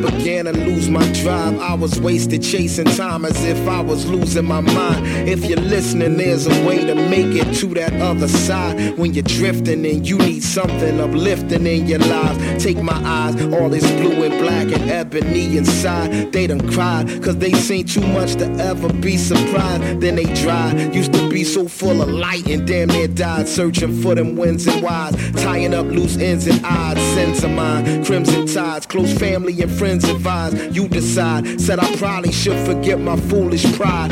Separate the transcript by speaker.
Speaker 1: began to lose my drive. I was wasted chasing time as if I was losing my mind. If you're listening, there's a way to make it to that other side. When you're drifting and you need something uplifting in your lives. Take my eyes, all this blue and black and ebony inside. They done cried, cause they seen too much to ever be surprised. Then they dried, used to be so full of light and damn near died. Searching for them wins and whys, tying up loose ends and odds. Sins of mine, crimson tides, close family and friends advise. You decide, said I probably should forget my foolish pride.